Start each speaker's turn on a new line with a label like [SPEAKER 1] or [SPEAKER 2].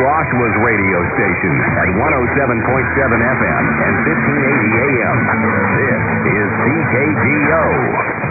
[SPEAKER 1] Oshawa's radio station at 107.7 FM and 1580 AM. This is CKGO.